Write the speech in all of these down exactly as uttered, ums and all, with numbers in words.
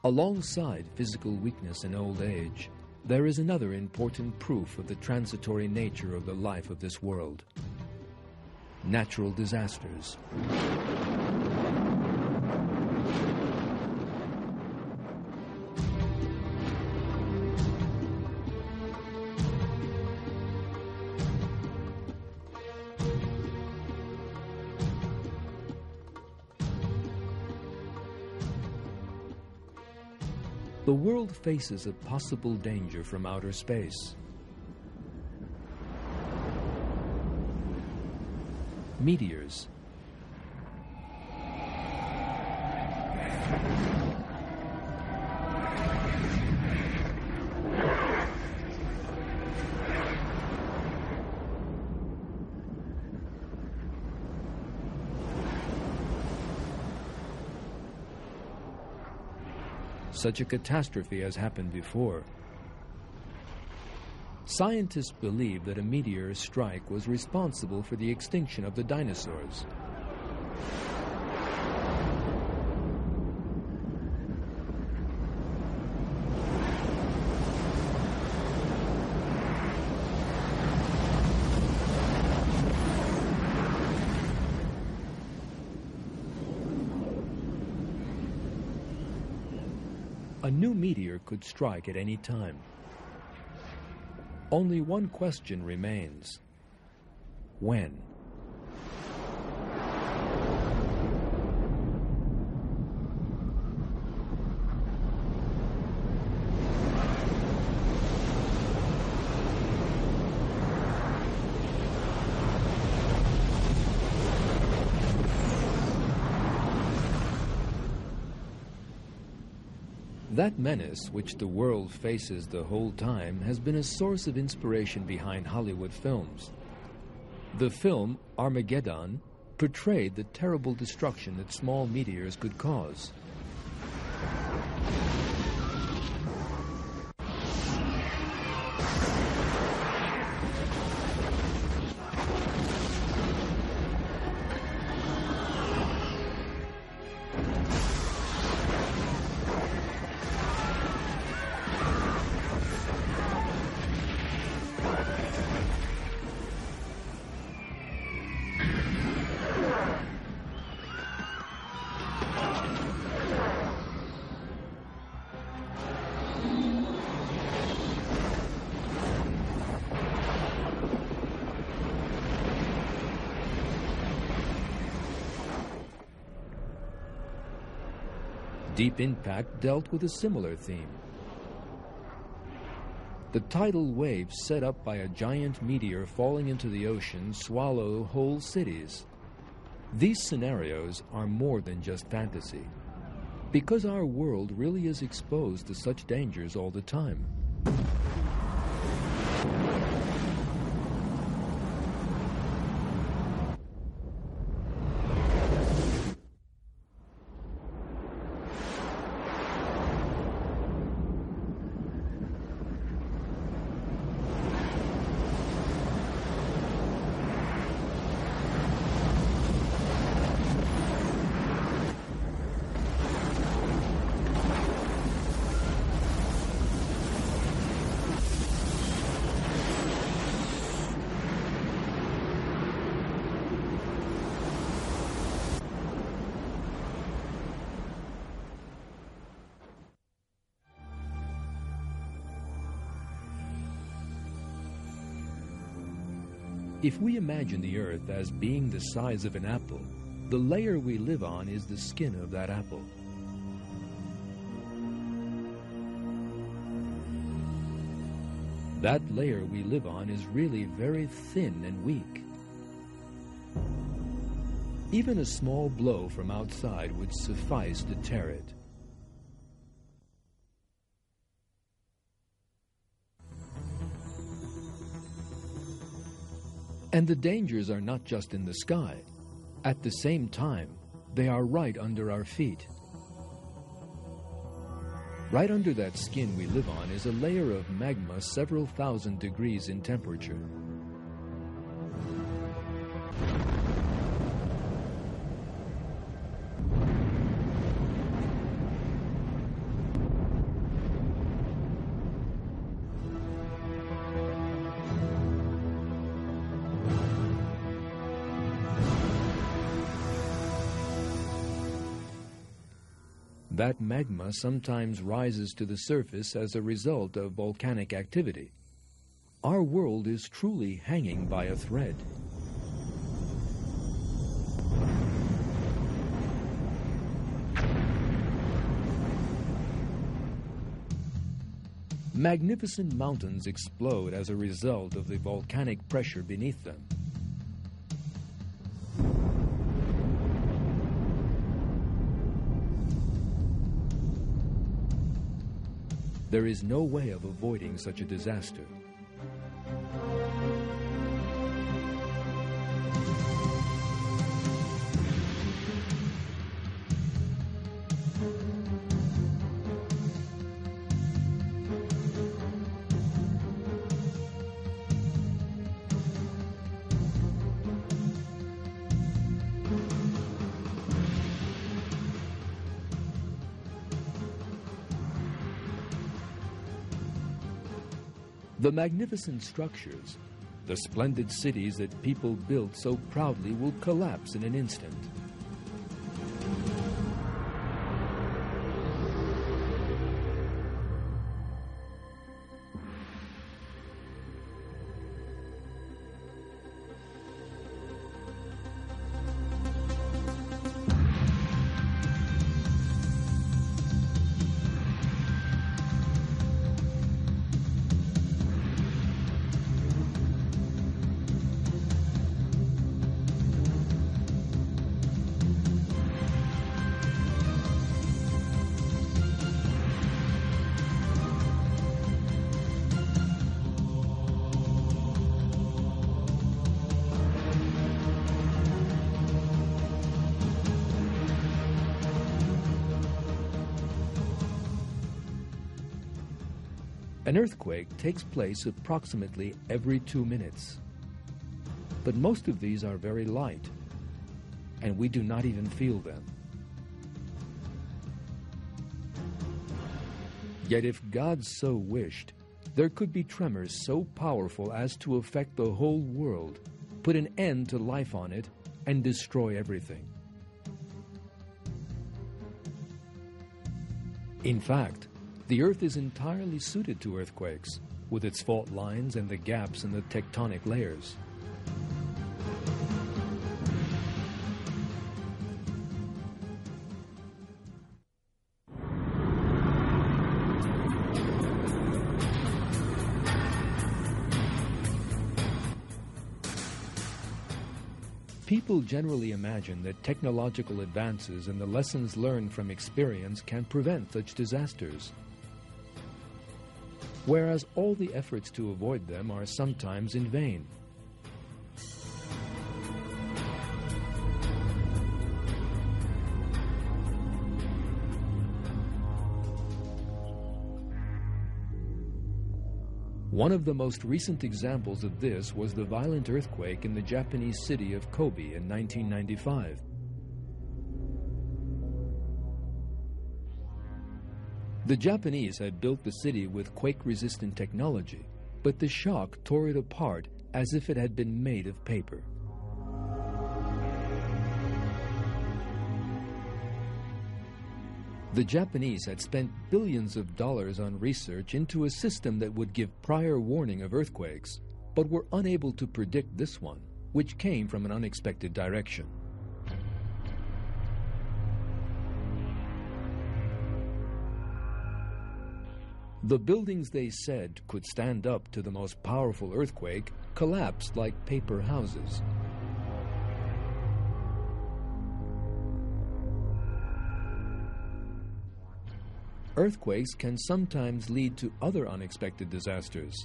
Alongside physical weakness and old age, there is another important proof of the transitory nature of the life of this world: natural disasters. The world faces a possible danger from outer space. Meteors. Such a catastrophe has happened before. Scientists believe that a meteor strike was responsible for the extinction of the dinosaurs. A new meteor could strike at any time. Only one question remains: when? That menace, which the world faces the whole time, has been a source of inspiration behind Hollywood films. The film Armageddon portrayed the terrible destruction that small meteors could cause. Deep Impact dealt with a similar theme. The tidal waves set up by a giant meteor falling into the ocean swallow whole cities. These scenarios are more than just fantasy, because our world really is exposed to such dangers all the time. If we imagine the Earth as being the size of an apple, the layer we live on is the skin of that apple. That layer we live on is really very thin and weak. Even a small blow from outside would suffice to tear it. And the dangers are not just in the sky. At the same time, they are right under our feet. Right under that skin we live on is a layer of magma several thousand degrees in temperature. That magma sometimes rises to the surface as a result of volcanic activity. Our world is truly hanging by a thread. Magnificent mountains explode as a result of the volcanic pressure beneath them. There is no way of avoiding such a disaster. The magnificent structures, the splendid cities that people built so proudly will collapse in an instant. An earthquake takes place approximately every two minutes. But most of these are very light, and we do not even feel them. Yet if God so wished, there could be tremors so powerful as to affect the whole world, put an end to life on it, and destroy everything. In fact, the Earth is entirely suited to earthquakes, with its fault lines and the gaps in the tectonic layers. People generally imagine that technological advances and the lessons learned from experience can prevent such disasters, whereas all the efforts to avoid them are sometimes in vain. One of the most recent examples of this was the violent earthquake in the Japanese city of Kobe in nineteen ninety-five. The Japanese had built the city with quake-resistant technology, but the shock tore it apart as if it had been made of paper. The Japanese had spent billions of dollars on research into a system that would give prior warning of earthquakes, but were unable to predict this one, which came from an unexpected direction. The buildings they said could stand up to the most powerful earthquake collapsed like paper houses. Earthquakes can sometimes lead to other unexpected disasters.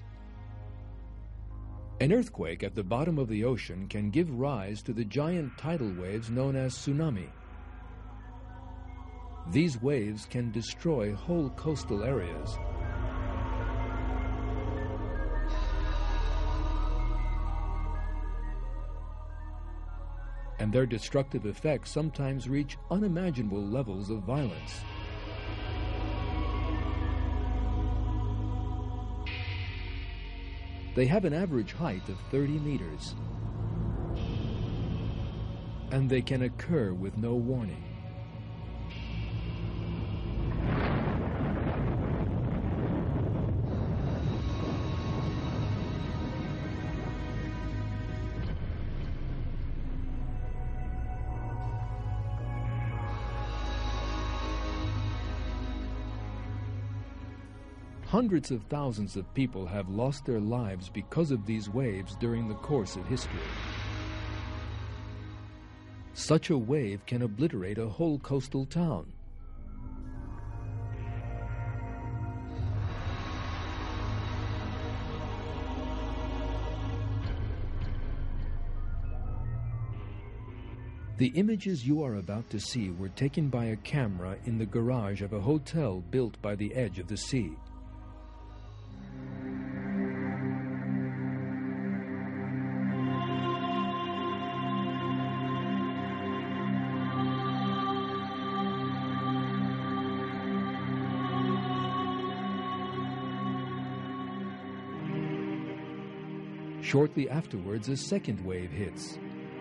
An earthquake at the bottom of the ocean can give rise to the giant tidal waves known as tsunami. These waves can destroy whole coastal areas. And their destructive effects sometimes reach unimaginable levels of violence. They have an average height of thirty meters, and they can occur with no warning. Hundreds of thousands of people have lost their lives because of these waves during the course of history. Such a wave can obliterate a whole coastal town. The images you are about to see were taken by a camera in the garage of a hotel built by the edge of the sea. Shortly afterwards, a second wave hits.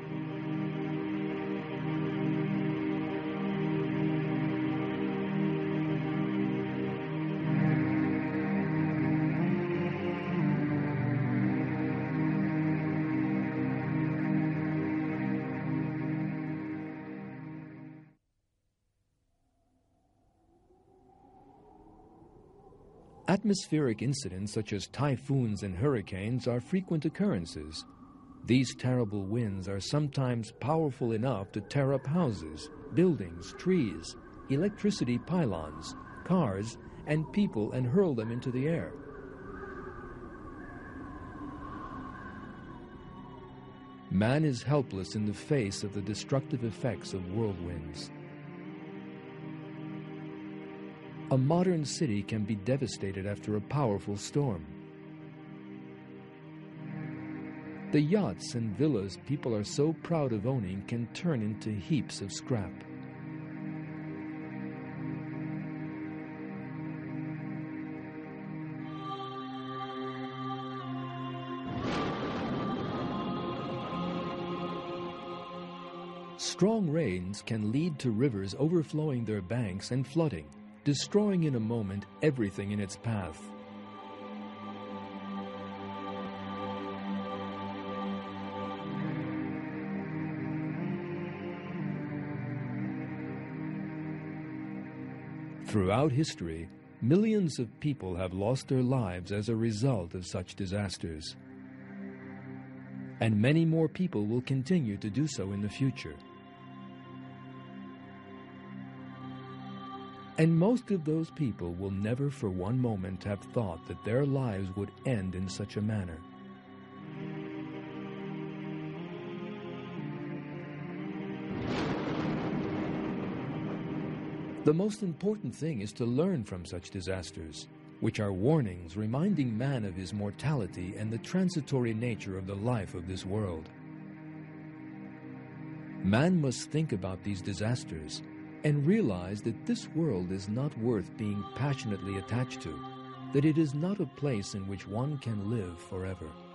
Atmospheric incidents such as typhoons and hurricanes are frequent occurrences. These terrible winds are sometimes powerful enough to tear up houses, buildings, trees, electricity pylons, cars, and people and hurl them into the air. Man is helpless in the face of the destructive effects of whirlwinds. A modern city can be devastated after a powerful storm. The yachts and villas people are so proud of owning can turn into heaps of scrap. Strong rains can lead to rivers overflowing their banks and flooding, destroying in a moment everything in its path. Throughout history, millions of people have lost their lives as a result of such disasters. And many more people will continue to do so in the future. And most of those people will never for one moment have thought that their lives would end in such a manner. The most important thing is to learn from such disasters, which are warnings reminding man of his mortality and the transitory nature of the life of this world. Man must think about these disasters and realize that this world is not worth being passionately attached to, that it is not a place in which one can live forever.